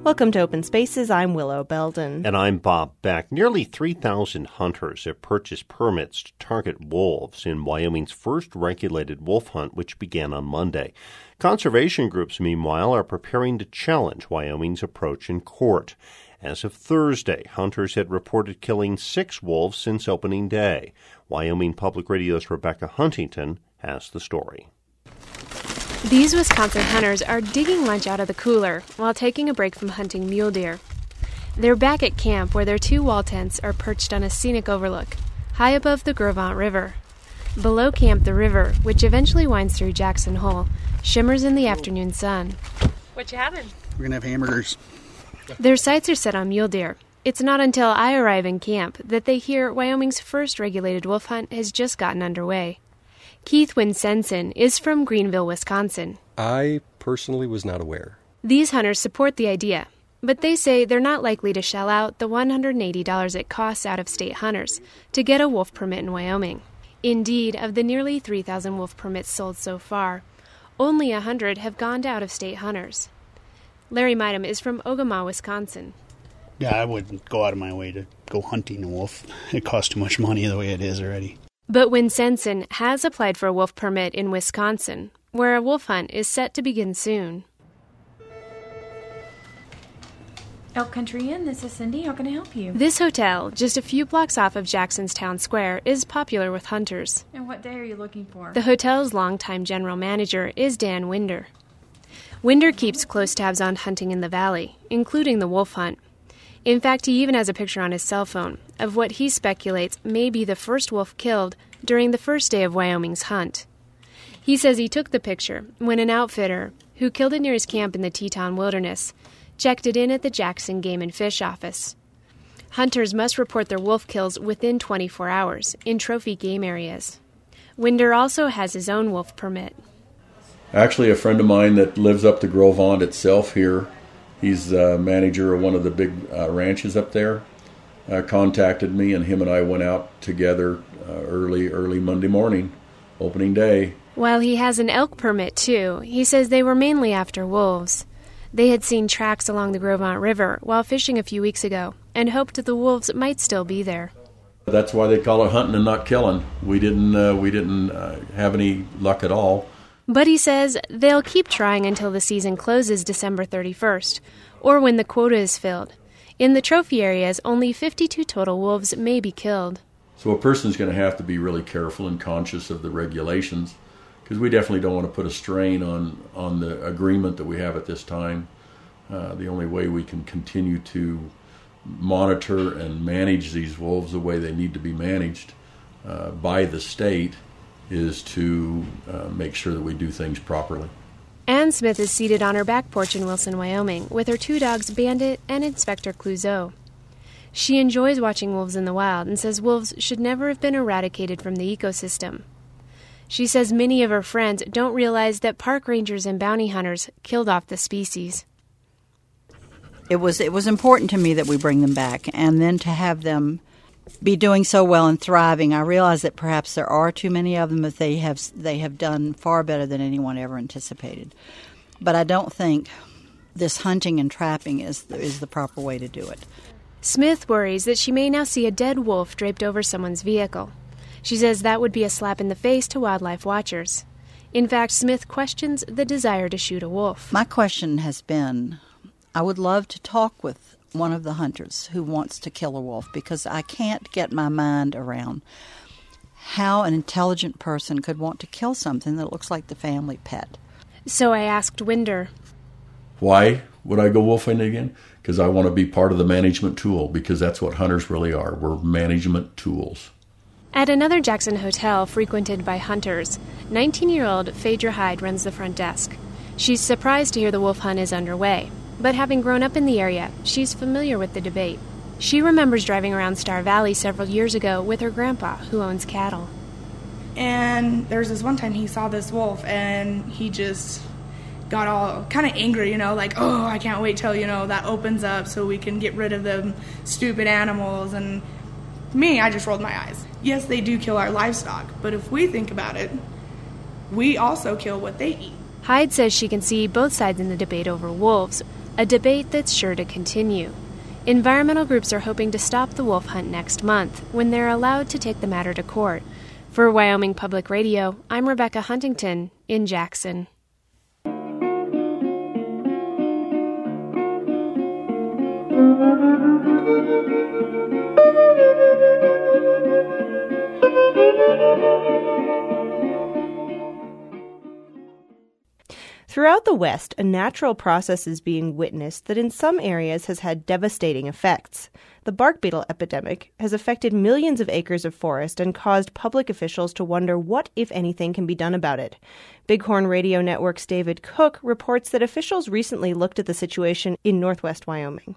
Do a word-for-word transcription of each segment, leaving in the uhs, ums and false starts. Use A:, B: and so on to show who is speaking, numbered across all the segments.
A: Welcome to Open Spaces. I'm Willow Belden.
B: And I'm Bob Beck. Nearly three thousand hunters have purchased permits to target wolves in Wyoming's first regulated wolf hunt, which began on Monday. Conservation groups, meanwhile, are preparing to challenge Wyoming's approach in court. As of Thursday, hunters had reported killing six wolves since opening day. Wyoming Public Radio's Rebecca Huntington has the story.
C: These Wisconsin hunters are digging lunch out of the cooler while taking a break from hunting mule deer. They're back at camp where their two wall tents are perched on a scenic overlook, high above the Gros Ventre River. Below camp, the river, which eventually winds through Jackson Hole, shimmers in the afternoon sun. What you having?
D: We're going to have hamburgers.
C: Their sights are set on mule deer. It's not until I arrive in camp that they hear Wyoming's first regulated wolf hunt has just gotten underway. Keith Winsenson is from Greenville, Wisconsin.
E: I personally was not aware.
C: These hunters support the idea, but they say they're not likely to shell out the one hundred eighty dollars it costs out-of-state hunters to get a wolf permit in Wyoming. Indeed, of the nearly three thousand wolf permits sold so far, only one hundred have gone to out-of-state hunters. Larry Midam is from Ogama, Wisconsin.
D: Yeah, I wouldn't go out of my way to go hunting a wolf. It costs too much money the way it is already.
C: But Winsenson has applied for a wolf permit in Wisconsin, where a wolf hunt is set to begin soon.
F: Elk Country Inn, this is Cindy. How can I help you?
C: This hotel, just a few blocks off of Jackson's Town Square, is popular with hunters.
F: And what day are you looking for?
C: The hotel's longtime general manager is Dan Winder. Winder keeps close tabs on hunting in the valley, including the wolf hunt. In fact, he even has a picture on his cell phone of what he speculates may be the first wolf killed during the first day of Wyoming's hunt. He says he took the picture when an outfitter, who killed it near his camp in the Teton Wilderness, checked it in at the Jackson Game and Fish office. Hunters must report their wolf kills within twenty-four hours in trophy game areas. Winder also has his own wolf permit.
G: Actually, a friend of mine that lives up the Gros Ventre itself here, he's uh, manager of one of the big uh, ranches up there, uh, contacted me, and him and I went out together uh, early, early Monday morning, opening day.
C: While he has an elk permit, too, he says they were mainly after wolves. They had seen tracks along the Gros Ventre River while fishing a few weeks ago and hoped the wolves might still be there.
G: That's why they call it hunting and not killing. We didn't, uh, we didn't uh, have any luck at all.
C: But he says they'll keep trying until the season closes December thirty-first, or when the quota is filled. In the trophy areas, only fifty-two total wolves may be killed.
G: So a person's going to have to be really careful and conscious of the regulations, because we definitely don't want to put a strain on, on the agreement that we have at this time. Uh, the only way we can continue to monitor and manage these wolves the way they need to be managed uh, by the state is to uh, make sure that we do things properly.
C: Ann Smith is seated on her back porch in Wilson, Wyoming, with her two dogs, Bandit and Inspector Clouseau. She enjoys watching wolves in the wild and says wolves should never have been eradicated from the ecosystem. She says many of her friends don't realize that park rangers and bounty hunters killed off the species.
H: It was it was important to me that we bring them back, and then to have them be doing so well and thriving. I realize that perhaps there are too many of them, but they have they have done far better than anyone ever anticipated. But I don't think this hunting and trapping is is the proper way to do it.
C: Smith worries that she may now see a dead wolf draped over someone's vehicle. She says that would be a slap in the face to wildlife watchers. In fact, Smith questions the desire to shoot a wolf.
H: My question has been, I would love to talk with one of the hunters who wants to kill a wolf, because I can't get my mind around how an intelligent person could want to kill something that looks like the family pet.
C: So I asked Winder.
G: Why would I go wolfing again? Because I want to be part of the management tool, because that's what hunters really are. We're management tools.
C: At another Jackson hotel frequented by hunters, nineteen-year-old Phaedra Hyde runs the front desk. She's surprised to hear the wolf hunt is underway, but having grown up in the area, she's familiar with the debate. She remembers driving around Star Valley several years ago with her grandpa, who owns cattle.
I: And there was this one time he saw this wolf, and he just got all kind of angry, you know, like, oh, I can't wait till, you know, that opens up so we can get rid of them stupid animals. And me, I just rolled my eyes. Yes, they do kill our livestock, but if we think about it, we also kill what they eat.
C: Hyde says she can see both sides in the debate over wolves, a debate that's sure to continue. Environmental groups are hoping to stop the wolf hunt next month when they're allowed to take the matter to court. For Wyoming Public Radio, I'm Rebecca Huntington in Jackson.
A: Throughout the West, a natural process is being witnessed that in some areas has had devastating effects. The bark beetle epidemic has affected millions of acres of forest and caused public officials to wonder what, if anything, can be done about it. Bighorn Radio Network's David Cook reports that officials recently looked at the situation in northwest Wyoming.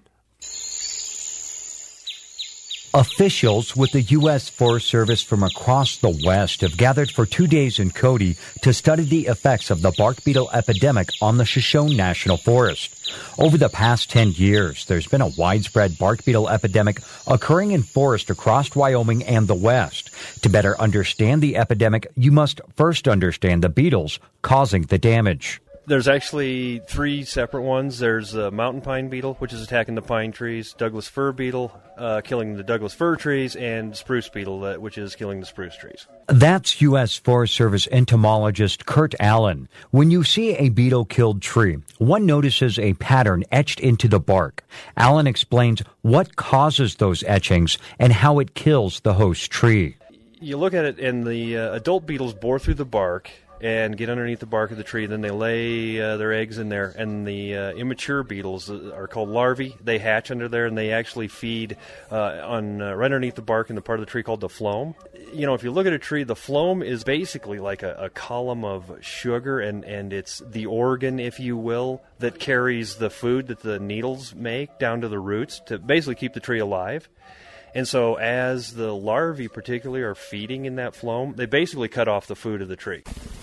J: Officials with the U S Forest Service from across the West have gathered for two days in Cody to study the effects of the bark beetle epidemic on the Shoshone National Forest. Over the past ten years, there's been a widespread bark beetle epidemic occurring in forest across Wyoming and the West. To better understand the epidemic, you must first understand the beetles causing the damage.
K: There's actually three separate ones. There's the mountain pine beetle, which is attacking the pine trees, Douglas fir beetle, uh, killing the Douglas fir trees, and spruce beetle, uh, which is killing the spruce trees.
J: That's U S Forest Service entomologist Kurt Allen. When you see a beetle-killed tree, one notices a pattern etched into the bark. Allen explains what causes those etchings and how it kills the host tree.
K: You look at it, and the uh, adult beetles bore through the bark and get underneath the bark of the tree. Then they lay uh, their eggs in there, and the uh, immature beetles are called larvae. They hatch under there, and they actually feed uh, on uh, right underneath the bark in the part of the tree called the phloem. You know, if you look at a tree, the phloem is basically like a, a column of sugar, and, and it's the organ, if you will, that carries the food that the needles make down to the roots to basically keep the tree alive. And so as the larvae particularly are feeding in that phloem, they basically cut off the food of the tree.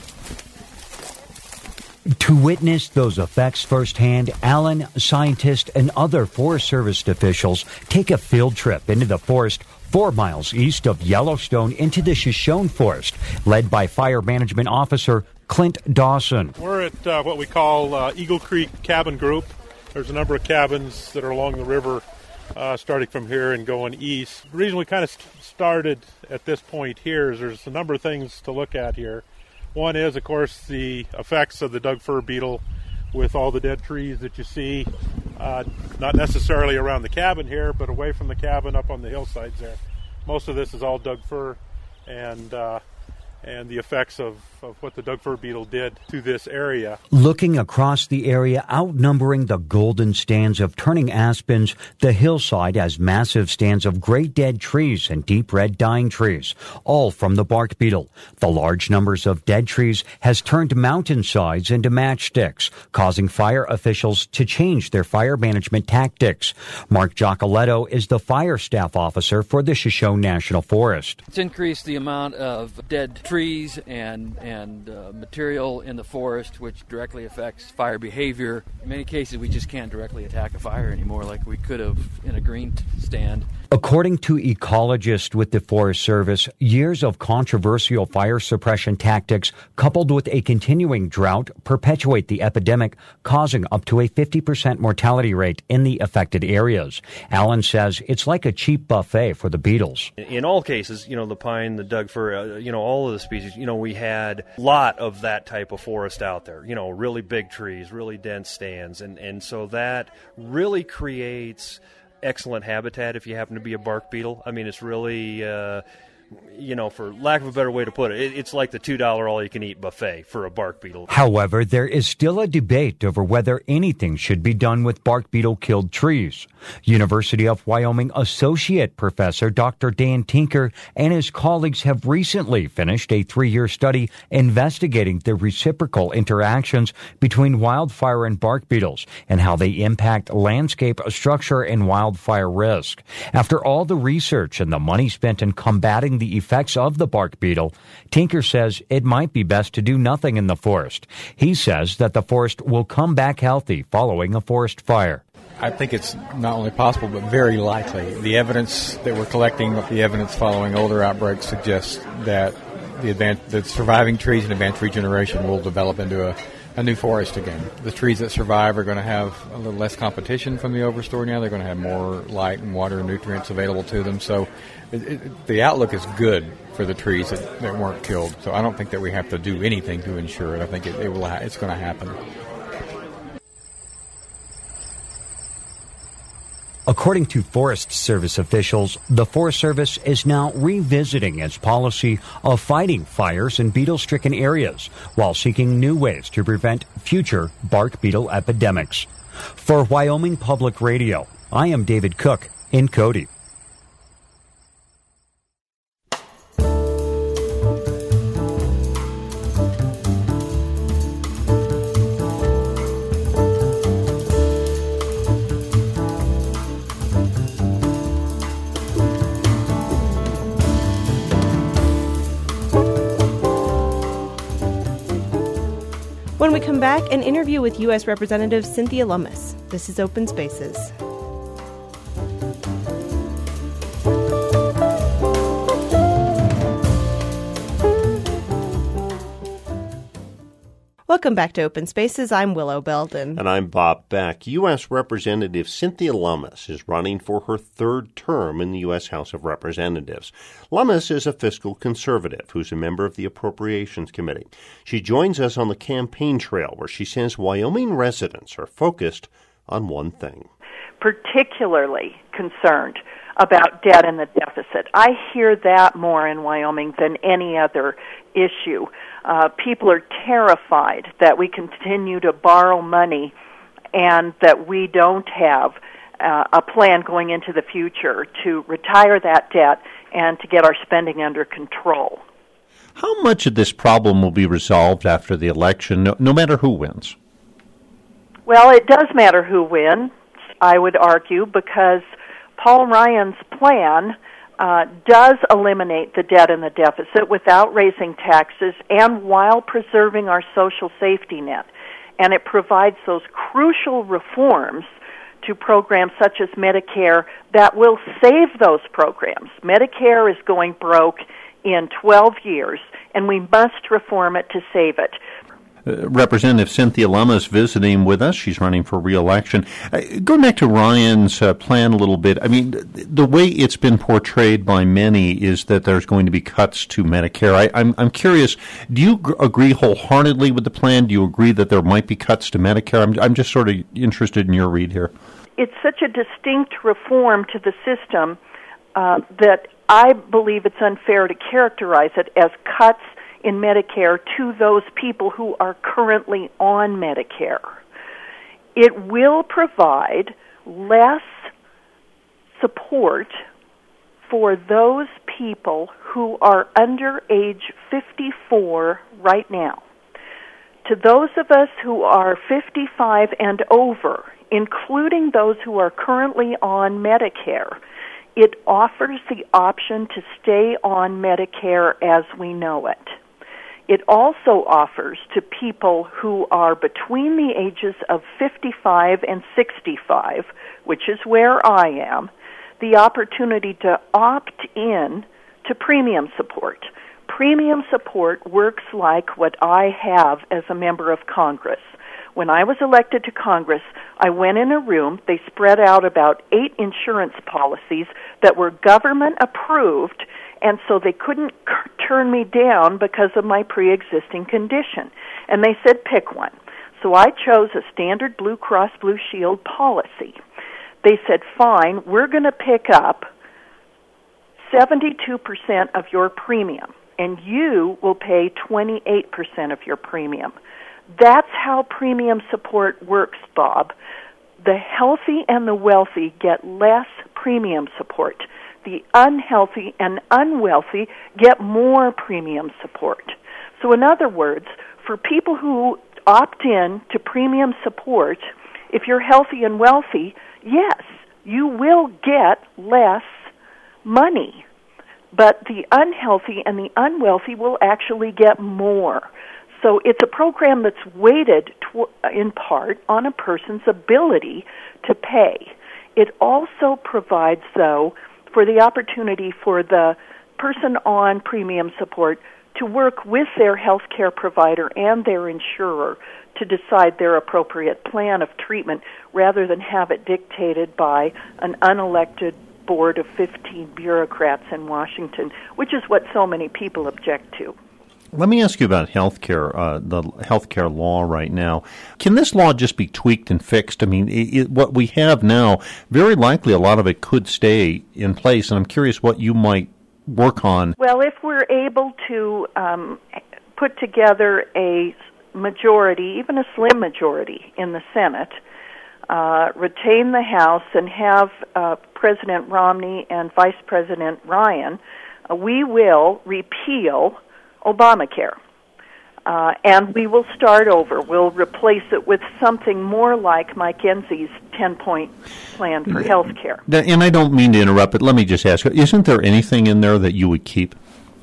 J: To witness those effects firsthand, Allen, scientists, and other Forest Service officials take a field trip into the forest four miles east of Yellowstone into the Shoshone Forest, led by Fire Management Officer Clint Dawson.
L: We're at uh, what we call uh, Eagle Creek Cabin Group. There's a number of cabins that are along the river, uh, starting from here and going east. The reason we kind of st- started at this point here is there's a number of things to look at here. One is, of course, the effects of the Doug fir beetle with all the dead trees that you see, uh, not necessarily around the cabin here, but away from the cabin up on the hillsides there. Most of this is all Doug fir, and uh, and the effects of, of what the Doug fir beetle did to this area.
J: Looking across the area, outnumbering the golden stands of turning aspens, the hillside has massive stands of great dead trees and deep red dying trees, all from the bark beetle. The large numbers of dead trees has turned mountainsides into matchsticks, causing fire officials to change their fire management tactics. Mark Giacoletto is the fire staff officer for the Shoshone National Forest.
M: It's increased the amount of dead trees trees and and uh, material in the forest, which directly affects fire behavior. In many cases, we just can't directly attack a fire anymore like we could have in a green t- stand.
J: According to ecologists with the Forest Service, years of controversial fire suppression tactics coupled with a continuing drought perpetuate the epidemic, causing up to a fifty percent mortality rate in the affected areas. Allen says it's like a cheap buffet for the beetles.
K: In all cases, you know, the pine, the Doug fir, uh, you know, all of the species, you know, we had a lot of that type of forest out there, you know, really big trees, really dense stands, and, and so that really creates excellent habitat if you happen to be a bark beetle. I mean, it's really, uh, you know, for lack of a better way to put it, it it's like the two dollar all-you-can-eat buffet for a bark beetle.
J: However, there is still a debate over whether anything should be done with bark beetle-killed trees. University of Wyoming Associate Professor Doctor Dan Tinker and his colleagues have recently finished a three-year study investigating the reciprocal interactions between wildfire and bark beetles and how they impact landscape structure and wildfire risk. After all the research and the money spent in combating the effects of the bark beetle, Tinker says it might be best to do nothing in the forest. He says that the forest will come back healthy following a forest fire.
N: I think it's not only possible, but very likely. The evidence that we're collecting, the evidence following older outbreaks, suggests that the, advanced, the surviving trees and advanced regeneration will develop into a a new forest again. The trees that survive are going to have a little less competition from the overstory now. They're going to have more light and water and nutrients available to them. So it, it, the outlook is good for the trees that, that weren't killed. So I don't think that we have to do anything to ensure it. I think it, it will. Ha- it's going to happen.
J: According to Forest Service officials, the Forest Service is now revisiting its policy of fighting fires in beetle-stricken areas while seeking new ways to prevent future bark beetle epidemics. For Wyoming Public Radio, I am David Cook in Cody.
A: When we come back, an interview with U S Representative Cynthia Lummis. This is Open Spaces. Welcome back to Open Spaces. I'm Willow Belden.
B: And I'm Bob Beck. U S. Representative Cynthia Lummis is running for her third term in the U S. House of Representatives. Lummis is a fiscal conservative who's a member of the Appropriations Committee. She joins us on the campaign trail where she says Wyoming residents are focused on one thing.
O: Particularly concerned about debt and the deficit. I hear that more in Wyoming than any other issue. Uh, people are terrified that we continue to borrow money and that we don't have uh, a plan going into the future to retire that debt and to get our spending under control.
B: How much of this problem will be resolved after the election, no, no matter who wins?
O: Well, it does matter who wins, I would argue, because Paul Ryan's plan uh, does eliminate the debt and the deficit without raising taxes and while preserving our social safety net. And it provides those crucial reforms to programs such as Medicare that will save those programs. Medicare is going broke in twelve years, and we must reform it to save it.
B: Uh, Representative Cynthia Lummis visiting with us. She's running for re-election. Uh, going back to Ryan's uh, plan a little bit, I mean, the way it's been portrayed by many is that there's going to be cuts to Medicare. I, I'm, I'm curious, do you g- agree wholeheartedly with the plan? Do you agree that there might be cuts to Medicare? I'm, I'm just sort of interested in your read here.
O: It's such a distinct reform to the system uh, that I believe it's unfair to characterize it as cuts in Medicare to those people who are currently on Medicare. It will provide less support for those people who are under age fifty-four right now. To those of us who are fifty-five and over, including those who are currently on Medicare, it offers the option to stay on Medicare as we know it. It also offers to people who are between the ages of fifty-five and sixty-five, which is where I am, the opportunity to opt in to premium support. Premium support works like what I have as a member of Congress. When I was elected to Congress, I went in a room, they spread out about eight insurance policies that were government approved, and so they couldn't c- turn me down because of my pre-existing condition. And they said, pick one. So I chose a standard Blue Cross Blue Shield policy. They said, fine, we're going to pick up seventy-two percent of your premium, and you will pay twenty-eight percent of your premium. That's how premium support works, Bob. The healthy and the wealthy get less premium support. The unhealthy and unwealthy get more premium support. So in other words, for people who opt in to premium support, if you're healthy and wealthy, yes, you will get less money. But the unhealthy and the unwealthy will actually get more. So it's a program that's weighted tw- in part on a person's ability to pay. It also provides, though, for the opportunity for the person on premium support to work with their health care provider and their insurer to decide their appropriate plan of treatment rather than have it dictated by an unelected board of fifteen bureaucrats in Washington, which is what so many people object to.
B: Let me ask you about healthcare, uh, the healthcare law right now. Can this law just be tweaked and fixed? I mean, it, it, what we have now, very likely a lot of it could stay in place, and I'm curious what you might work on.
O: Well, if we're able to um, put together a majority, even a slim majority in the Senate, uh, retain the House, and have uh, President Romney and Vice President Ryan, uh, we will repeal Obamacare. Uh, and we will start over. We'll replace it with something more like Mike Enzie's ten-point plan for health care.
B: And I don't mean to interrupt, but let me just ask, isn't there anything in there that you would keep?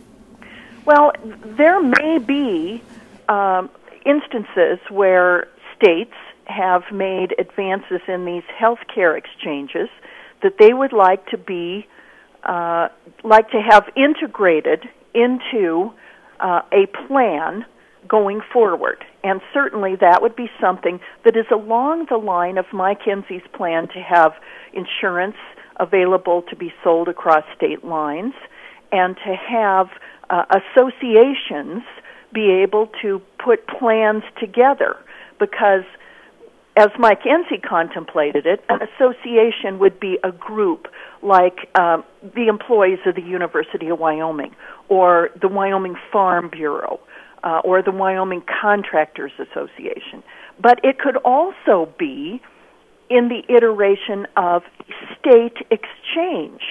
O: Well, there may be um, instances where states have made advances in these health care exchanges that they would like to be, uh, like to have integrated into uh, a plan going forward. And certainly that would be something that is along the line of Mike Enzie's plan to have insurance available to be sold across state lines and to have uh, associations be able to put plans together. Because as Mike Enzie contemplated it, an association would be a group like um, the employees of the University of Wyoming or the Wyoming Farm Bureau, Uh, or the Wyoming Contractors Association. But it could also be in the iteration of state exchange.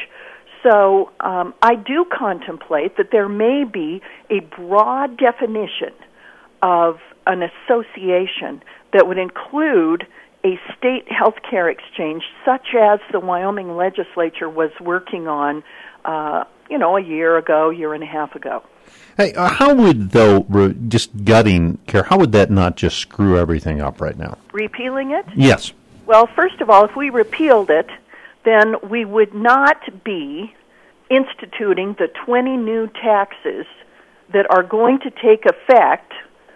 O: So um, I do contemplate that there may be a broad definition of an association that would include a state health care exchange, such as the Wyoming legislature was working on, uh, you know, a year ago, year and a half ago.
B: Hey, uh, how would, though, re- just gutting care, how would that not just screw everything up right now?
O: Repealing it?
B: Yes.
O: Well, first of all, if we repealed it, then we would not be instituting the twenty new taxes that are going to take effect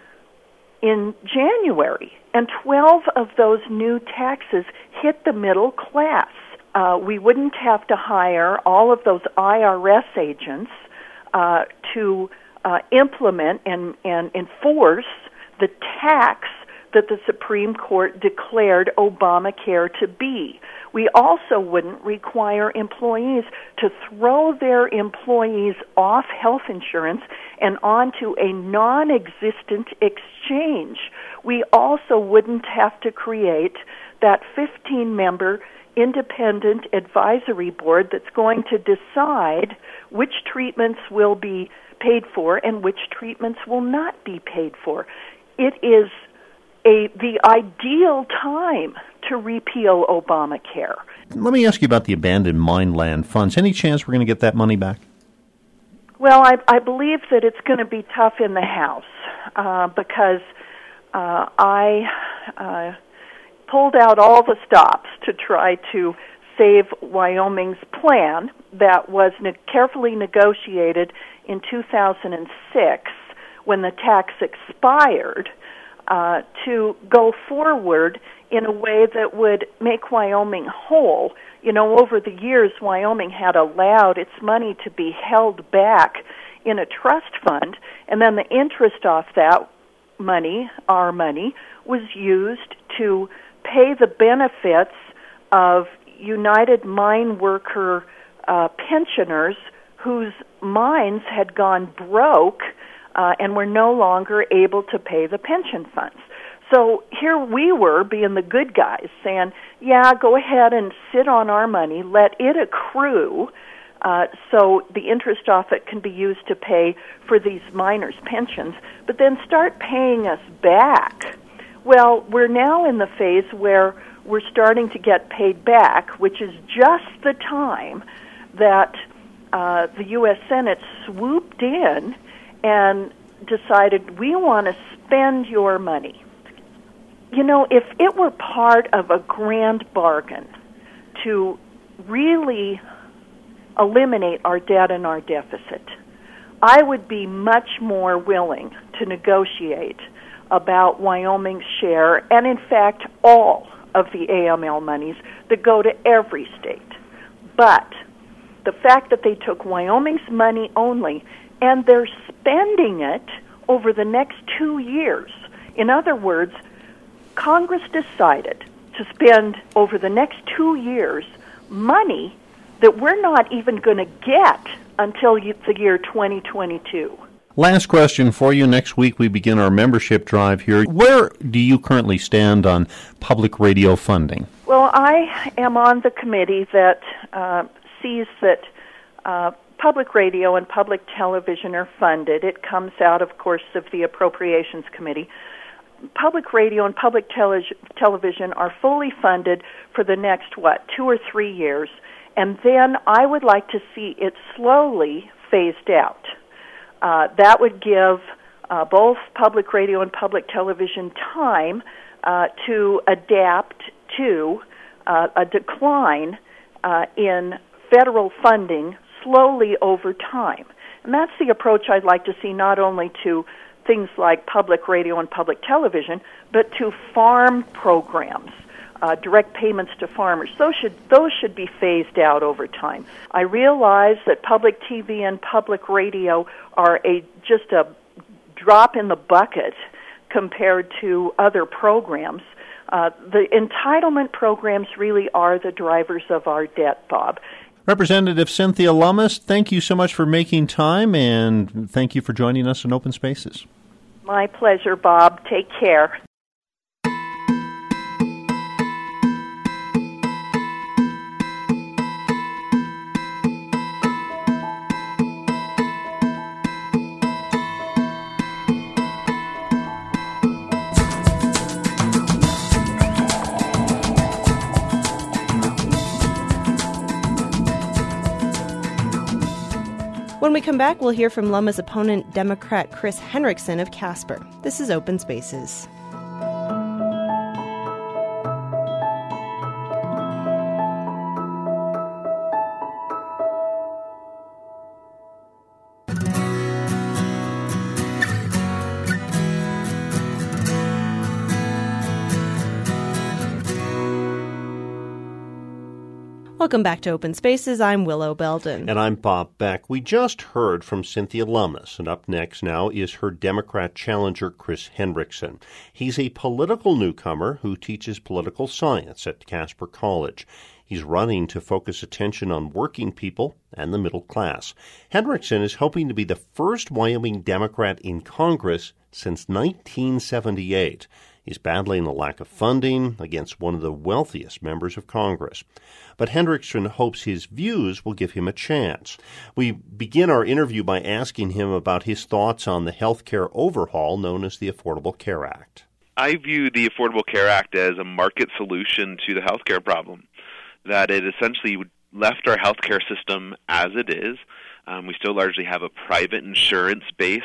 O: in January. And twelve of those new taxes hit the middle class. Uh, we wouldn't have to hire all of those I R S agents uh, to uh, implement and, and enforce the tax that the Supreme Court declared Obamacare to be. We also wouldn't require employees to throw their employees off health insurance and onto a non-existent exchange. We also wouldn't have to create that fifteen-member independent advisory board that's going to decide which treatments will be paid for and which treatments will not be paid for. It is a the ideal time to repeal Obamacare.
B: Let me ask you about the abandoned mine land funds. Any chance we're going to get that money back?
O: Well, I, I believe that it's going to be tough in the House uh, because uh, I uh, pulled out all the stops to try to save Wyoming's plan that was ne- carefully negotiated in two thousand six when the tax expired, uh, to go forward in a way that would make Wyoming whole. You know, over the years, Wyoming had allowed its money to be held back in a trust fund, and then the interest off that money, our money, was used to pay the benefits of United Mine Worker uh, pensioners whose mines had gone broke uh, and were no longer able to pay the pension funds. So here we were being the good guys saying, yeah, go ahead and sit on our money, let it accrue uh, so the interest off it can be used to pay for these miners' pensions, but then start paying us back. Well, we're now in the phase where we're starting to get paid back, which is just the time that uh, the U S Senate swooped in and decided, we want to spend your money. You know, if it were part of a grand bargain to really eliminate our debt and our deficit, I would be much more willing to negotiate about Wyoming's share, and in fact all of the A M L monies that go to every state. But the fact that they took Wyoming's money only, and they're spending it over the next two years. In other words, Congress decided to spend over the next two years money that we're not even going to get until the year twenty twenty-two.
B: Last question for you. Next week we begin our membership drive here. Where do you currently stand on public radio funding?
O: Well, I am on the committee that uh, sees that uh, public radio and public television are funded. It comes out, of course, of the Appropriations Committee. Public radio and public tele- television are fully funded for the next, what, two or three years, and then I would like to see it slowly phased out. Uh, that would give uh, both public radio and public television time uh, to adapt to uh, a decline uh, in federal funding slowly over time. And that's the approach I'd like to see, not only to things like public radio and public television, but to farm programs, uh, direct payments to farmers. Those should, those should be phased out over time. I realize that public T V and public radio are a just a drop in the bucket compared to other programs. Uh, the entitlement programs really are the drivers of our debt, Bob.
B: Representative Cynthia Lummis, thank you so much for making time, and thank you for joining us in Open Spaces.
O: My pleasure, Bob. Take care.
A: When we come back, we'll hear from Lummis opponent, Democrat Chris Henriksen of Casper. This is Open Spaces. Welcome back to Open Spaces. I'm Willow Belden.
B: And I'm Bob Beck. We just heard from Cynthia Lummis, and up next now is her Democrat challenger, Chris Henriksen. He's a political newcomer who teaches political science at Casper College. He's running to focus attention on working people and the middle class. Henriksen is hoping to be the first Wyoming Democrat in Congress since nineteen seventy-eight. He's battling a lack of funding against one of the wealthiest members of Congress. But Henriksen hopes his views will give him a chance. We begin our interview by asking him about his thoughts on the health care overhaul known as the Affordable Care Act.
P: I view the Affordable Care Act as a market solution to the health care problem, that it essentially left our health care system as it is. Um, we still largely have a private insurance base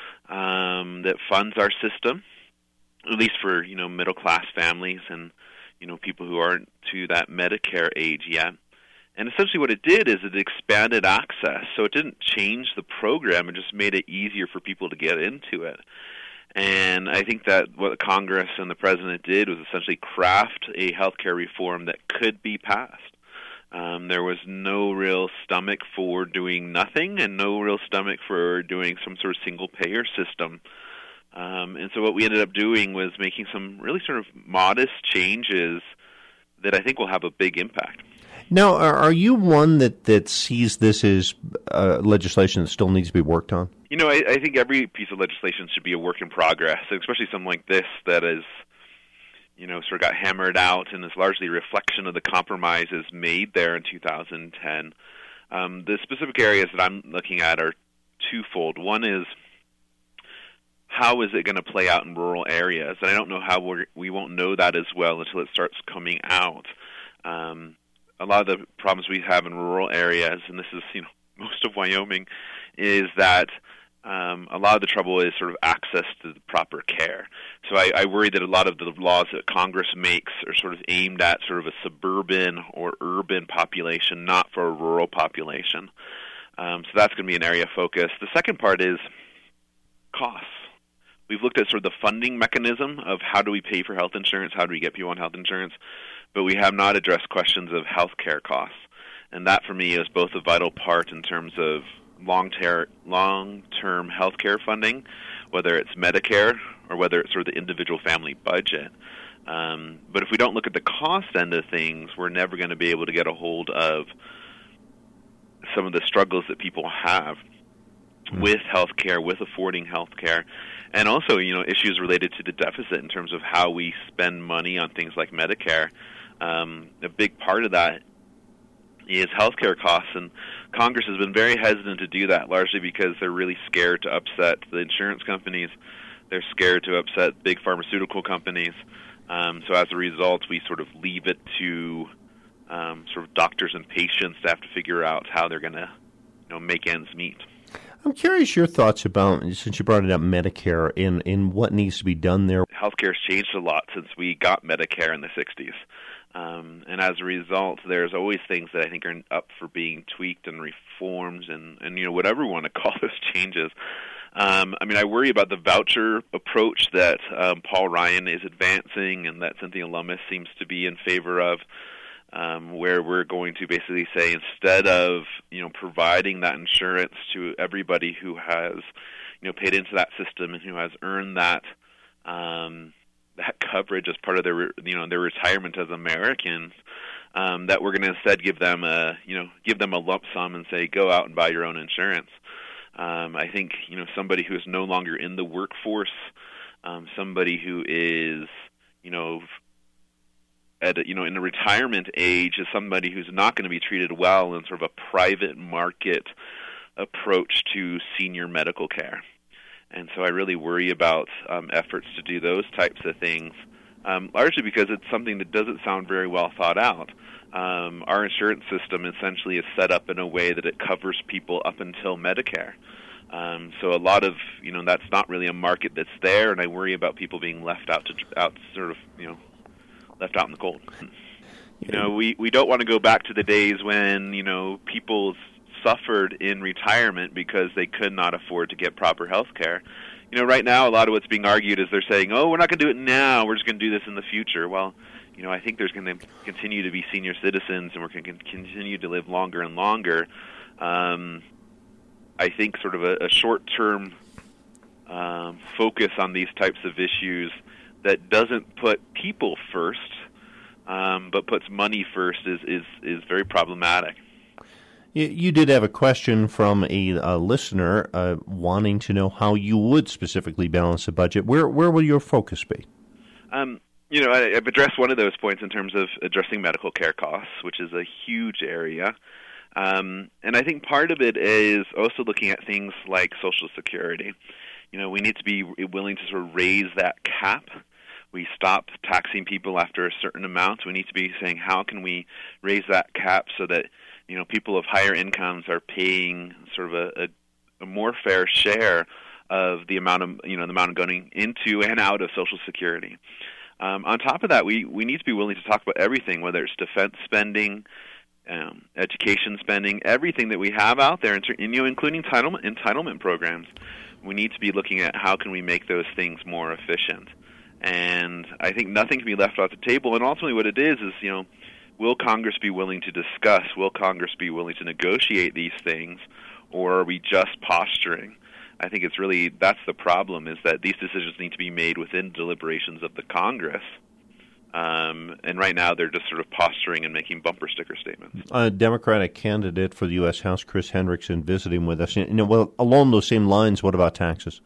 P: um, that funds our system, at least for, you know, middle-class families and, you know, people who aren't to that Medicare age yet. And essentially what it did is it expanded access. So it didn't change the program. It just made it easier for people to get into it. And I think that what Congress and the President did was essentially craft a healthcare reform that could be passed. Um, there was no real stomach for doing nothing and no real stomach for doing some sort of single-payer system. Um, and so what we ended up doing was making some really sort of modest changes that I think will have a big impact.
B: Now, are you one that, that sees this as uh, legislation that still needs to be worked on?
P: You know, I, I think every piece of legislation should be a work in progress, especially something like this that is, you know, sort of got hammered out and is largely a reflection of the compromises made there in two thousand ten. Um, the specific areas that I'm looking at are twofold. One is, how is it going to play out in rural areas? And I don't know how we're, we won't know that as well until it starts coming out. Um, a lot of the problems we have in rural areas, and this is, you know, most of Wyoming, is that um, a lot of the trouble is sort of access to the proper care. So I, I worry that a lot of the laws that Congress makes are sort of aimed at sort of a suburban or urban population, not for a rural population. Um, so that's going to be an area of focus. The second part is costs. We've looked at sort of the funding mechanism of how do we pay for health insurance, how do we get people on health insurance, but we have not addressed questions of health care costs. And that, for me, is both a vital part in terms of long-term long-term health care funding, whether it's Medicare or whether it's sort of the individual family budget. Um, but if we don't look at the cost end of things, we're never going to be able to get a hold of some of the struggles that people have with health care, with affording health care, and also, you know, issues related to the deficit in terms of how we spend money on things like Medicare. Um, a big part of that is health care costs, and Congress has been very hesitant to do that, largely because they're really scared to upset the insurance companies. They're scared to upset big pharmaceutical companies. Um, so as a result, we sort of leave it to um, sort of doctors and patients to have to figure out how they're going to, you know, make ends meet.
B: I'm curious your thoughts about, since you brought it up, Medicare, in, in what needs to be done there.
P: Healthcare's changed a lot since we got Medicare in the sixties. Um, and as a result, there's always things that I think are up for being tweaked and reformed and, and you know, whatever we want to call those changes. Um, I mean, I worry about the voucher approach that um, Paul Ryan is advancing and that Cynthia Lummis seems to be in favor of, um, where we're going to basically say instead of, you know, providing that insurance to everybody who has, you know, paid into that system and who has earned that um, that coverage as part of their, you know, their retirement as Americans, um, that we're going to instead give them a, you know, give them a lump sum and say, go out and buy your own insurance. Um, I think, you know, somebody who is no longer in the workforce, um, somebody who is, you know, at a, you know, in the retirement age is somebody who's not going to be treated well in sort of a private market approach to senior medical care. And so I really worry about um, efforts to do those types of things, um, largely because it's something that doesn't sound very well thought out. Um, our insurance system essentially is set up in a way that it covers people up until Medicare. Um, so a lot of, you know, that's not really a market that's there, and I worry about people being left out to out sort of, you know, left out in the cold. You know, we, we don't want to go back to the days when, you know, people suffered in retirement because they could not afford to get proper health care. You know, right now a lot of what's being argued is they're saying, oh, we're not going to do it now, we're just going to do this in the future. Well, you know, I think there's going to continue to be senior citizens and we're going to continue to live longer and longer. Um, I think sort of a, a short-term um, focus on these types of issues that doesn't put people first, um, but puts money first is, is, is very problematic.
B: You, you did have a question from a, a listener uh, wanting to know how you would specifically balance the budget. Where where will your focus be?
P: Um, you know, I, I've addressed one of those points in terms of addressing medical care costs, which is a huge area. Um, and I think part of it is also looking at things like Social Security. You know, we need to be willing to sort of raise that cap. We stop taxing people after a certain amount. We need to be saying, how can we raise that cap so that, you know, people of higher incomes are paying sort of a, a, a more fair share of the amount of, you know, the amount of going into and out of Social Security. Um, on top of that, we, we need to be willing to talk about everything, whether it's defense spending, um, education spending, everything that we have out there, you know, including entitlement, entitlement programs. We need to be looking at how can we make those things more efficient. And I think nothing can be left off the table. And ultimately what it is is, you know, will Congress be willing to discuss? Will Congress be willing to negotiate these things? Or are we just posturing? I think it's really, that's the problem, is that these decisions need to be made within deliberations of the Congress. Um, and right now they're just sort of posturing and making bumper sticker statements.
B: A Democratic candidate for the U S House, Chris Hendrickson, visiting with us. You know, well, along those same lines, what about taxes?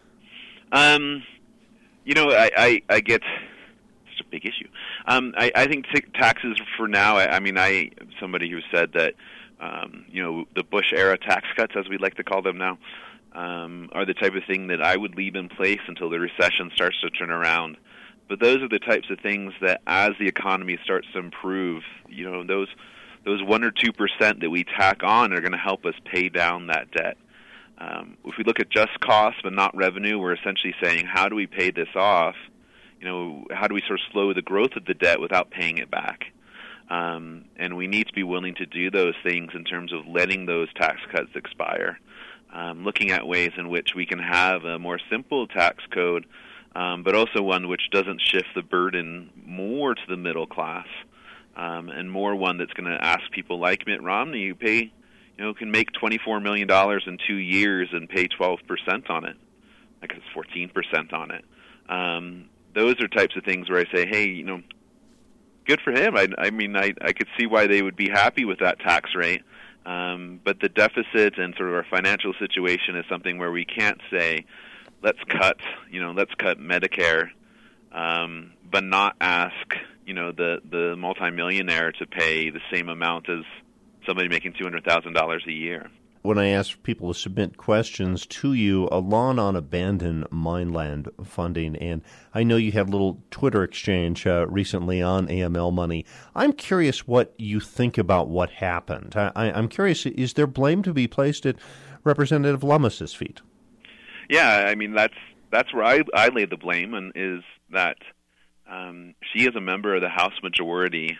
P: Um, you know, I, I, I get... a big issue. Um, I, I think t- taxes for now, I, I mean, I somebody who said that, um, you know, the Bush-era tax cuts, as we like to call them now, um, are the type of thing that I would leave in place until the recession starts to turn around. But those are the types of things that as the economy starts to improve, you know, those those one or two percent that we tack on are going to help us pay down that debt. Um, if we look at just costs but not revenue, we're essentially saying, how do we pay this off? You know, how do we sort of slow the growth of the debt without paying it back? Um, and we need to be willing to do those things in terms of letting those tax cuts expire, um, looking at ways in which we can have a more simple tax code, um, but also one which doesn't shift the burden more to the middle class, um, and more one that's going to ask people like Mitt Romney, who pay, you know, can make twenty-four million dollars in two years and pay twelve percent on it. I guess fourteen percent on it. Um, those are types of things where I say, hey, you know, good for him. I, I mean, I, I could see why they would be happy with that tax rate. Um, but the deficit and sort of our financial situation is something where we can't say, let's cut, you know, let's cut Medicare, um, but not ask, you know, the, the multimillionaire to pay the same amount as somebody making two hundred thousand dollars a year.
B: When I ask people to submit questions to you, a lawn on abandoned mineland funding, and I know you had a little Twitter exchange uh, recently on A M L money. I'm curious what you think about what happened. I, I, I'm curious, is there blame to be placed at Representative Lummis's feet?
P: Yeah, I mean, that's that's where I, I lay the blame, and is that um, she is a member of the House majority,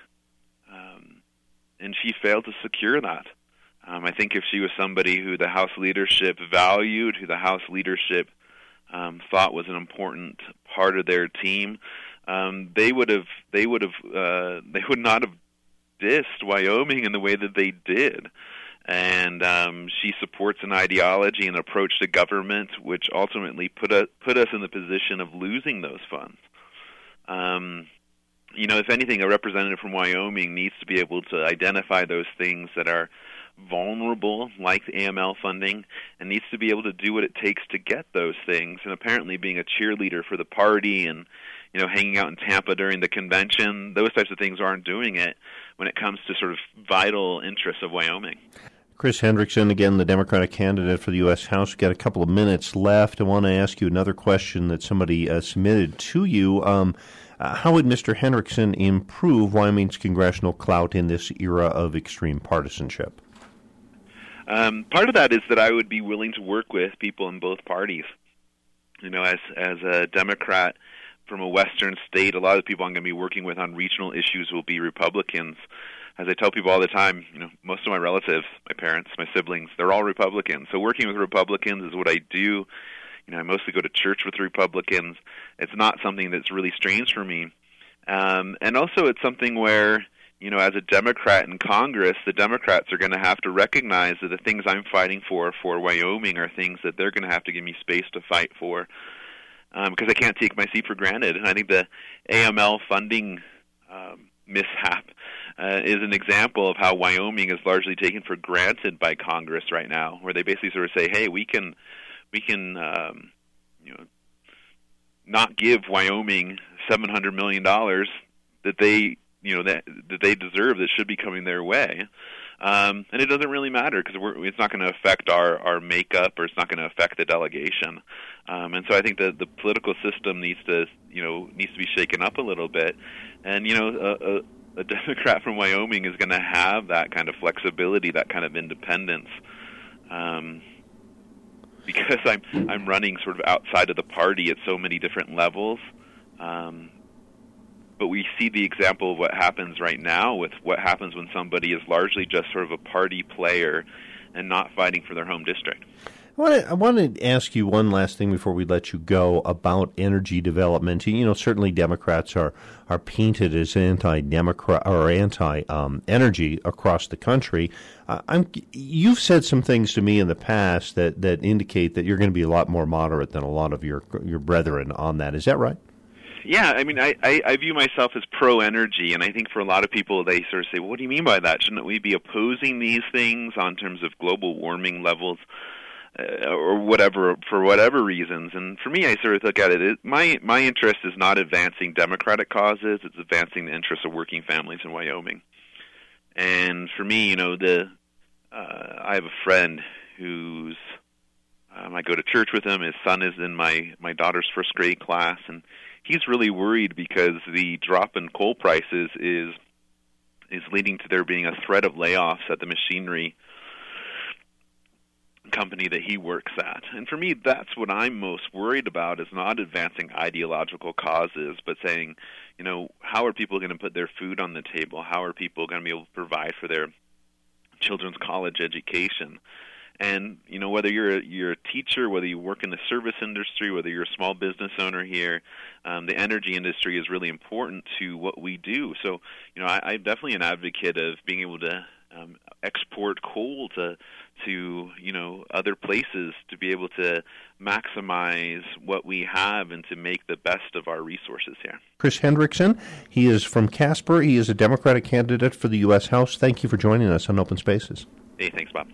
P: um, and she failed to secure that. Um, I think if she was somebody who the House leadership valued, who the House leadership um, thought was an important part of their team, um, they would have they would have uh, they would not have dissed Wyoming in the way that they did. And um, she supports an ideology and approach to government which ultimately put us put us in the position of losing those funds. Um, you know, if anything, a representative from Wyoming needs to be able to identify those things that are vulnerable, like the A M L funding, and needs to be able to do what it takes to get those things. And apparently being a cheerleader for the party and, you know, hanging out in Tampa during the convention, those types of things aren't doing it when it comes to sort of vital interests of Wyoming.
B: Chris Hendrickson, again, the Democratic candidate for the U S House. We've got a couple of minutes left. I want to ask you another question that somebody uh, submitted to you. Um, uh, how would Mister Hendrickson improve Wyoming's congressional clout in this era of extreme partisanship?
P: Um, part of that is that I would be willing to work with people in both parties. You know, as as a Democrat from a western state, a lot of the people I'm going to be working with on regional issues will be Republicans. As I tell people all the time, you know, most of my relatives, my parents, my siblings, they're all Republicans. So working with Republicans is what I do. You know, I mostly go to church with Republicans. It's not something that's really strange for me. Um, and also it's something where, you know, as a Democrat in Congress, the Democrats are going to have to recognize that the things I'm fighting for for Wyoming are things that they're going to have to give me space to fight for, um, because I can't take my seat for granted. And I think the A M L funding um, mishap uh, is an example of how Wyoming is largely taken for granted by Congress right now, where they basically sort of say, hey, we can, we can, um, you know, not give Wyoming seven hundred million dollars that they you know, that that they deserve, that should be coming their way. Um, and it doesn't really matter because it's not going to affect our, our makeup, or it's not going to affect the delegation. Um, and so I think that the political system needs to, you know, needs to be shaken up a little bit. And, you know, a, a, a Democrat from Wyoming is going to have that kind of flexibility, that kind of independence. Um, because I'm, I'm running sort of outside of the party at so many different levels. Um, But we see the example of what happens right now with what happens when somebody is largely just sort of a party player and not fighting for their home district.
B: I want to, I want to ask you one last thing before we let you go about energy development. You know, certainly Democrats are, are painted as anti-democrat or anti-energy um, across the country. Uh, I'm, you've said some things to me in the past that, that indicate that you're going to be a lot more moderate than a lot of your your brethren on that. Is that right?
P: Yeah, I mean, I, I, I view myself as pro-energy, and I think for a lot of people, they sort of say, well, what do you mean by that? Shouldn't we be opposing these things on terms of global warming levels uh, or whatever, for whatever reasons? And for me, I sort of look at it, it my, my interest is not advancing Democratic causes, it's advancing the interests of working families in Wyoming. And for me, you know, the uh, I have a friend who's, um, I go to church with him, his son is in my, my daughter's first grade class, and he's really worried because the drop in coal prices is is leading to there being a threat of layoffs at the machinery company that he works at. And for me, that's what I'm most worried about, is not advancing ideological causes, but saying, you know, how are people going to put their food on the table? How are people going to be able to provide for their children's college education? And, you know, whether you're a, you're a teacher, whether you work in the service industry, whether you're a small business owner here, um, the energy industry is really important to what we do. So, you know, I, I'm definitely an advocate of being able to um, export coal to, to, you know, other places to be able to maximize what we have and to make the best of our resources here.
B: Chris Hendrickson, he is from Casper. He is a Democratic candidate for the U S House. Thank you for joining us on Open Spaces.
P: Hey, thanks, Bob.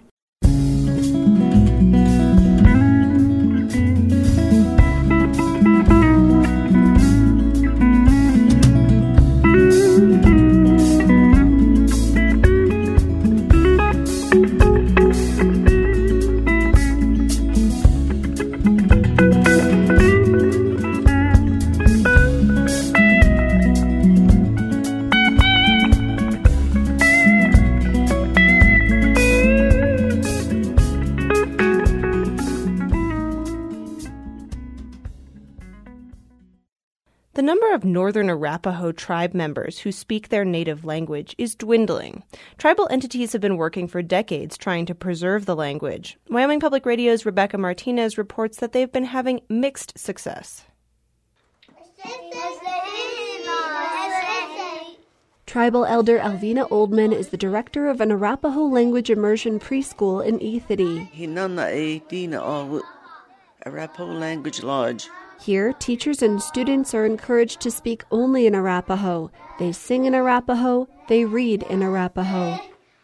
A: The number of Northern Arapaho tribe members who speak their native language is dwindling. Tribal entities have been working for decades trying to preserve the language. Wyoming Public Radio's Rebecca Martinez reports that they've been having mixed success.
Q: Tribal elder Alvina Oldman is the director of an Arapaho language immersion preschool in Ethity.
R: Arapaho Language Lodge.
Q: Here, teachers and students are encouraged to speak only in Arapaho. They sing in Arapaho, they read in Arapaho.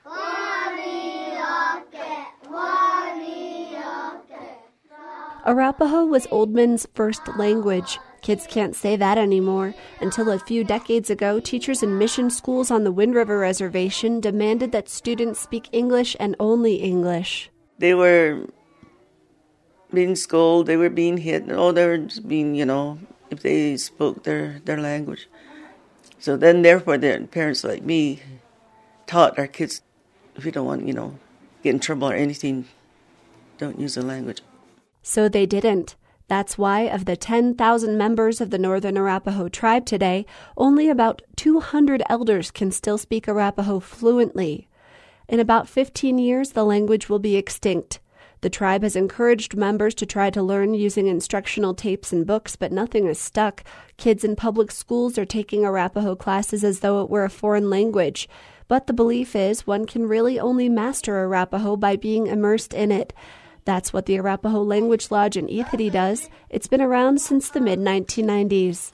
Q: Arapaho was Oldman's first language. Kids can't say that anymore. Until a few decades ago, teachers in mission schools on the Wind River Reservation demanded that students speak English and only English.
R: They were being scolded, they were being hit, oh, they were just being, you know, if they spoke their, their language. So then, therefore, their parents like me taught our kids, if you don't want, you know, get in trouble or anything, don't use the language.
Q: So they didn't. That's why, of the ten thousand members of the Northern Arapaho tribe today, only about two hundred elders can still speak Arapaho fluently. In about fifteen years, the language will be extinct. The tribe has encouraged members to try to learn using instructional tapes and books, but nothing has stuck. Kids in public schools are taking Arapaho classes as though it were a foreign language. But the belief is one can really only master Arapaho by being immersed in it. That's what the Arapaho Language Lodge in Ethity does. It's been around since the mid nineteen nineties.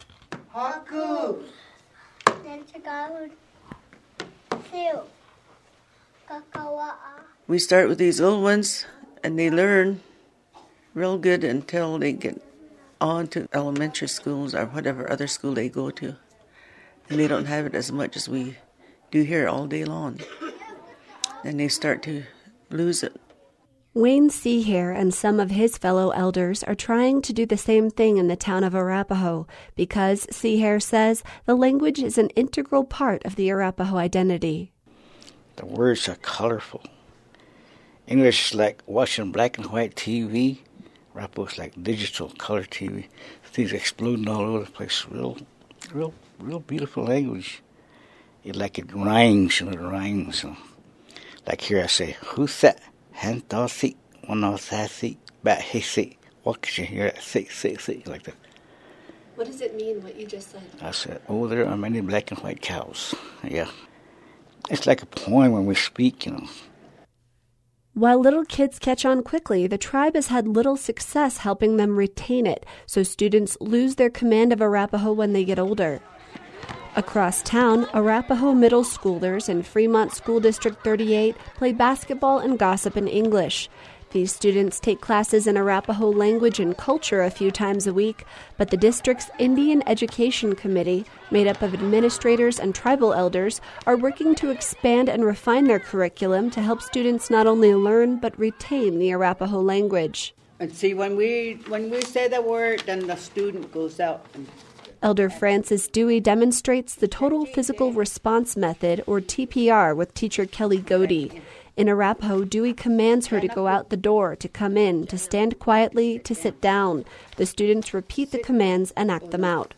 R: We start with these little ones, and they learn real good until they get on to elementary schools or whatever other school they go to. And they don't have it as much as we do here all day long. And they start to lose it.
Q: Wayne Seahair and some of his fellow elders are trying to do the same thing in the town of Arapaho because, Seahair says, the language is an integral part of the Arapaho identity.
S: The words are colorful. English is like watching black and white T V. Arapaho is like digital color T V. Things exploding all over the place. Real, real, real beautiful language. It like it rhymes, you know, it rhymes. You know. Like here I say, who's that? Hantasi, one of sassy, bat hissy. What can you hear? Say, say, say, like that.
Q: What does it mean, what you just said?
S: I said, oh, there are many black and white cows. Yeah. It's like a poem when we speak, you know.
Q: While little kids catch on quickly, the tribe has had little success helping them retain it, so students lose their command of Arapaho when they get older. Across town, Arapaho middle schoolers in Fremont School District thirty-eight play basketball and gossip in English. These students take classes in Arapaho language and culture a few times a week, but the district's Indian Education Committee, made up of administrators and tribal elders, are working to expand and refine their curriculum to help students not only learn but retain the Arapaho language.
T: And see, when we when we say the word, then the student goes out and
Q: Elder Francis Dewey demonstrates the Total Physical Response Method, or T P R, with teacher Kelly Godey. In Arapaho, Dewey commands her to go out the door, to come in, to stand quietly, to sit down. The students repeat the commands and act them out.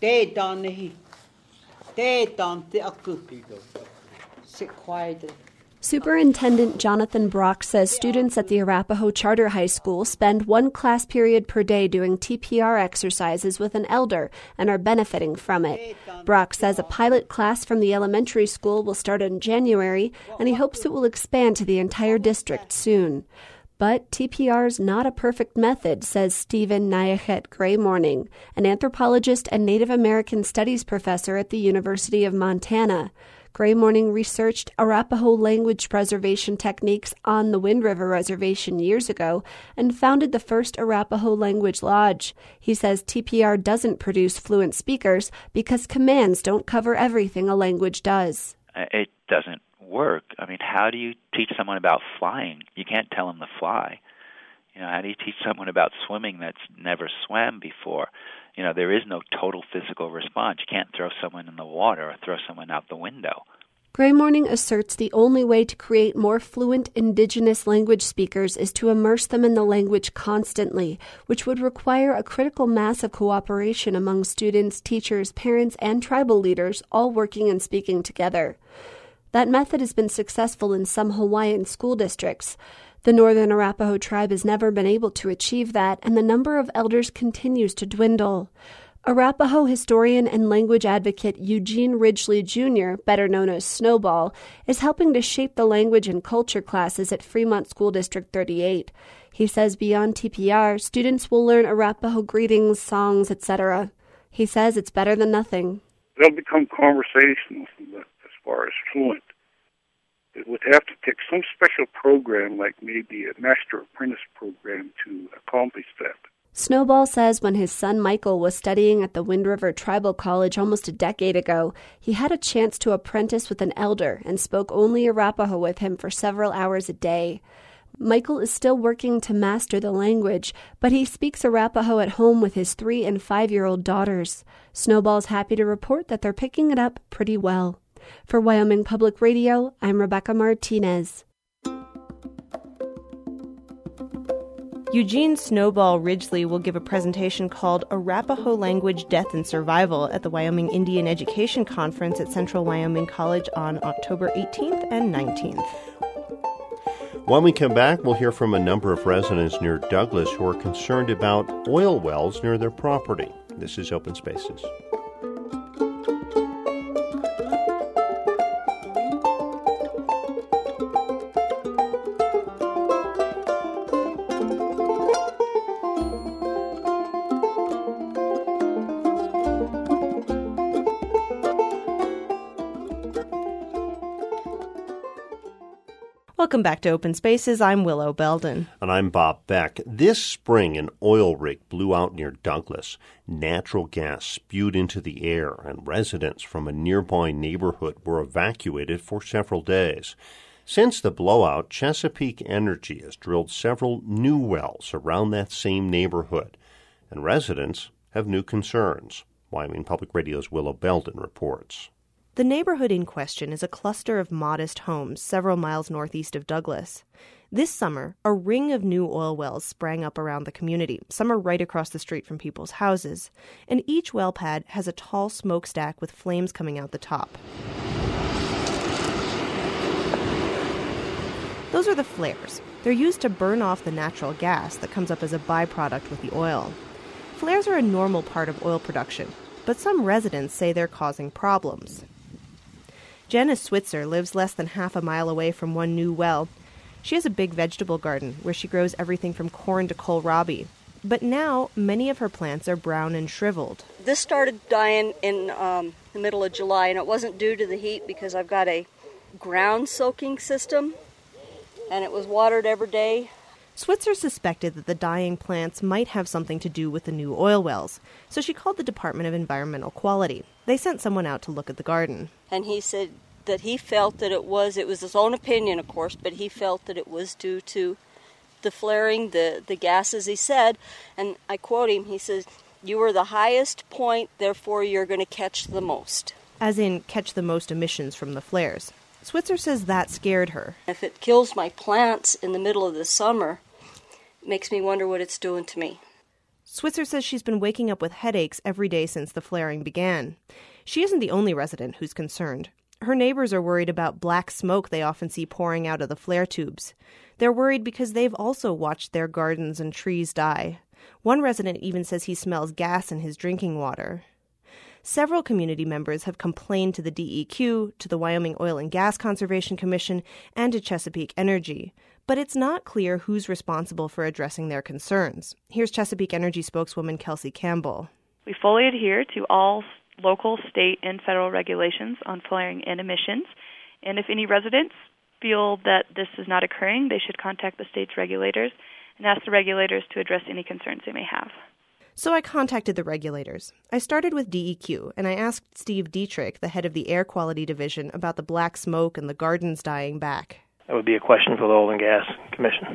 T: Sit quietly.
Q: Superintendent Jonathan Brock says students at the Arapaho Charter High School spend one class period per day doing T P R exercises with an elder and are benefiting from it. Brock says a pilot class from the elementary school will start in January, and he hopes it will expand to the entire district soon. But T P R is not a perfect method, says Stephen Nayachet Gray Morning, an anthropologist and Native American Studies professor at the University of Montana. Gray Morning researched Arapaho language preservation techniques on the Wind River Reservation years ago and founded the first Arapaho Language Lodge. He says T P R doesn't produce fluent speakers because commands don't cover everything a language does.
U: It doesn't work. I mean, how do you teach someone about flying? You can't tell them to fly. You know, how do you teach someone about swimming that's never swam before? You know, there is no total physical response. You can't throw someone in the water or throw someone out the window.
Q: Gray Morning asserts the only way to create more fluent indigenous language speakers is to immerse them in the language constantly, which would require a critical mass of cooperation among students, teachers, parents, and tribal leaders all working and speaking together. That method has been successful in some Hawaiian school districts. The Northern Arapaho tribe has never been able to achieve that, and the number of elders continues to dwindle. Arapaho historian and language advocate Eugene Ridgely Junior, better known as Snowball, is helping to shape the language and culture classes at Fremont School District thirty-eight. He says beyond T P R, students will learn Arapaho greetings, songs, et cetera. He says it's better than nothing.
V: They'll become conversational, but as far as fluent, it would have to take some special program, like maybe a master apprentice program, to accomplish that.
Q: Snowball says when his son Michael was studying at the Wind River Tribal College almost a decade ago, he had a chance to apprentice with an elder and spoke only Arapaho with him for several hours a day. Michael is still working to master the language, but he speaks Arapaho at home with his three- and five-year-old daughters. Snowball's happy to report that they're picking it up pretty well. For Wyoming Public Radio, I'm Rebecca Martinez.
A: Eugene Snowball Ridgely will give a presentation called Arapaho Language, Death, and Survival at the Wyoming Indian Education Conference at Central Wyoming College on October eighteenth and nineteenth.
B: When we come back, we'll hear from a number of residents near Douglas who are concerned about oil wells near their property. This is Open Spaces.
A: Welcome back to Open Spaces. I'm Willow Belden.
B: And I'm Bob Beck. This spring, an oil rig blew out near Douglas. Natural gas spewed into the air, and residents from a nearby neighborhood were evacuated for several days. Since the blowout, Chesapeake Energy has drilled several new wells around that same neighborhood, and residents have new concerns. Wyoming Public Radio's Willow Belden reports.
A: The neighborhood in question is a cluster of modest homes several miles northeast of Douglas. This summer, a ring of new oil wells sprang up around the community. Some are right across the street from people's houses, and each well pad has a tall smokestack with flames coming out the top. Those are the flares. They're used to burn off the natural gas that comes up as a byproduct with the oil. Flares are a normal part of oil production, but some residents say they're causing problems. Jenna Switzer lives less than half a mile away from one new well. She has a big vegetable garden where she grows everything from corn to kohlrabi. But now, many of her plants are brown and shriveled.
W: This started dying in um, the middle of July, and it wasn't due to the heat because I've got a ground soaking system, and it was watered every day.
A: Switzer suspected that the dying plants might have something to do with the new oil wells, so she called the Department of Environmental Quality. They sent someone out to look at the garden.
W: And he said that he felt that it was, it was his own opinion, of course, but he felt that it was due to the flaring, the, the gases, he said. And I quote him, he says, "You are the highest point, therefore you're going to catch the most."
A: As in, catch the most emissions from the flares. Switzer says that scared her.
W: If it kills my plants in the middle of the summer, it makes me wonder what it's doing to me.
A: Switzer says she's been waking up with headaches every day since the flaring began. She isn't the only resident who's concerned. Her neighbors are worried about black smoke they often see pouring out of the flare tubes. They're worried because they've also watched their gardens and trees die. One resident even says he smells gas in his drinking water. Several community members have complained to the D E Q, to the Wyoming Oil and Gas Conservation Commission, and to Chesapeake Energy. But it's not clear who's responsible for addressing their concerns. Here's Chesapeake Energy spokeswoman Kelsey Campbell.
D: We fully adhere to all local, state, and federal regulations on flaring and emissions. And if any residents feel that this is not occurring, they should contact the state's regulators and ask the regulators to address any concerns they may have.
A: So I contacted the regulators. I started with D E Q, and I asked Steve Dietrich, the head of the Air Quality Division, about the black smoke and the gardens dying back.
E: That would be a question for the Oil and Gas Commission.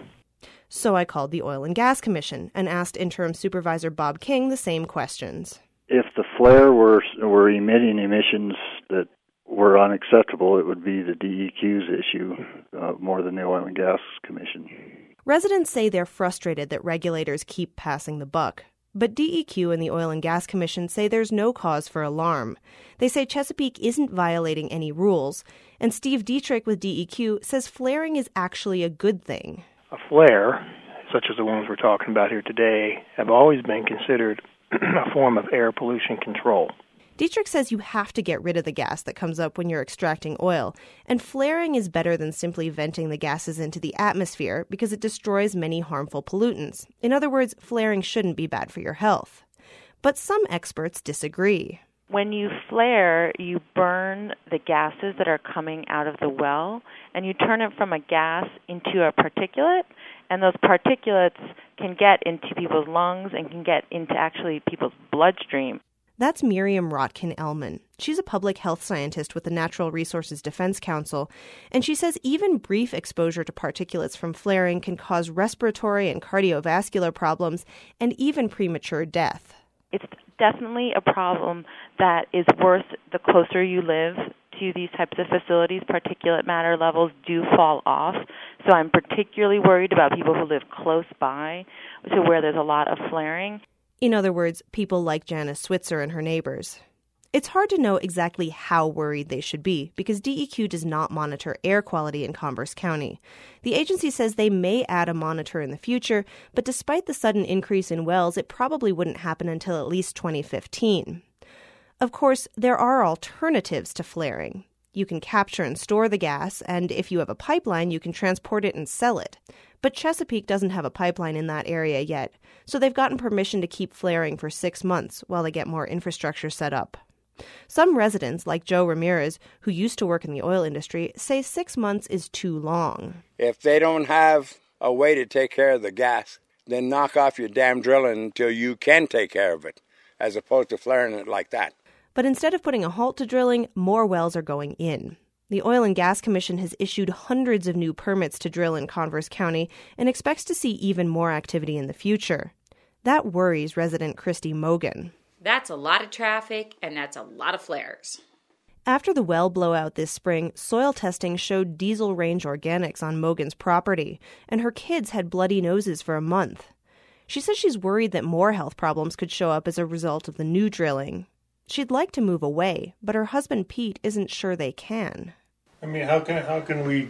A: So I called the Oil and Gas Commission and asked Interim Supervisor Bob King the same questions.
F: If the flare were were emitting emissions that were unacceptable, it would be the D E Q's issue uh, more than the Oil and Gas Commission.
A: Residents say they're frustrated that regulators keep passing the buck. But D E Q and the Oil and Gas Commission say there's no cause for alarm. They say Chesapeake isn't violating any rules, and Steve Dietrich with D E Q says flaring is actually a good thing.
E: A flare, such as the ones we're talking about here today, have always been considered a form of air pollution control.
A: Dietrich says you have to get rid of the gas that comes up when you're extracting oil, and flaring is better than simply venting the gases into the atmosphere because it destroys many harmful pollutants. In other words, flaring shouldn't be bad for your health. But some experts disagree.
X: When you flare, you burn the gases that are coming out of the well, and you turn it from a gas into a particulate, and those particulates can get into people's lungs and can get into actually people's bloodstream.
A: That's Miriam Rotkin-Ellman. She's a public health scientist with the Natural Resources Defense Council, and she says even brief exposure to particulates from flaring can cause respiratory and cardiovascular problems and even premature death.
X: It's definitely a problem that is worse the closer you live to these types of facilities. Particulate matter levels do fall off, so I'm particularly worried about people who live close by to where there's a lot of flaring.
A: In other words, people like Janice Switzer and her neighbors. It's hard to know exactly how worried they should be because D E Q does not monitor air quality in Converse County. The agency says they may add a monitor in the future, but despite the sudden increase in wells, it probably wouldn't happen until at least twenty fifteen. Of course, there are alternatives to flaring. You can capture and store the gas, and if you have a pipeline, you can transport it and sell it. But Chesapeake doesn't have a pipeline in that area yet, so they've gotten permission to keep flaring for six months while they get more infrastructure set up. Some residents, like Joe Ramirez, who used to work in the oil industry, say six months is too long.
Y: If they don't have a way to take care of the gas, then knock off your damn drilling until you can take care of it, as opposed to flaring it like that.
A: But instead of putting a halt to drilling, more wells are going in. The Oil and Gas Commission has issued hundreds of new permits to drill in Converse County and expects to see even more activity in the future. That worries resident Christy Mogan.
Z: That's a lot of traffic, and that's a lot of flares.
A: After the well blowout this spring, soil testing showed Diesel Range Organics on Mogan's property, and her kids had bloody noses for a month. She says she's worried that more health problems could show up as a result of the new drilling. She'd like to move away, but her husband Pete isn't sure they can.
L: I mean, how can how can we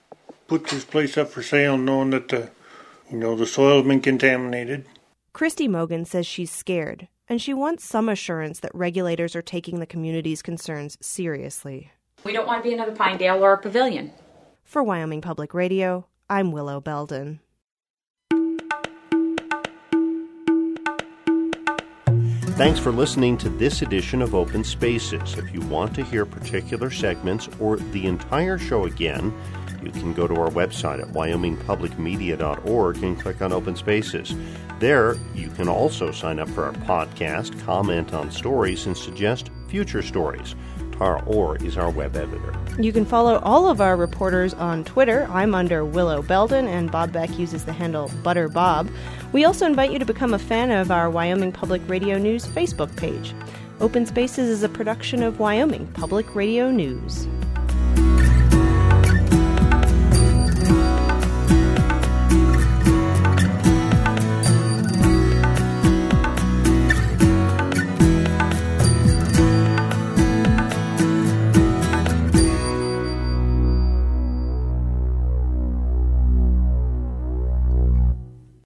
L: put this place up for sale knowing that the you know the soil's been contaminated?
A: Christy Mogan says she's scared, and she wants some assurance that regulators are taking the community's concerns seriously.
Z: We don't want to be another Pinedale or a Pavilion.
A: For Wyoming Public Radio, I'm Willow Belden.
B: Thanks for listening to this edition of Open Spaces. If you want to hear particular segments or the entire show again, you can go to our website at wyoming public media dot org and click on Open Spaces. There, you can also sign up for our podcast, comment on stories, and suggest future stories. Tara Orr is our web editor.
A: You can follow all of our reporters on Twitter. I'm under Willow Belden, and Bob Beck uses the handle ButterBob. We also invite you to become a fan of our Wyoming Public Radio News Facebook page. Open Spaces is a production of Wyoming Public Radio News.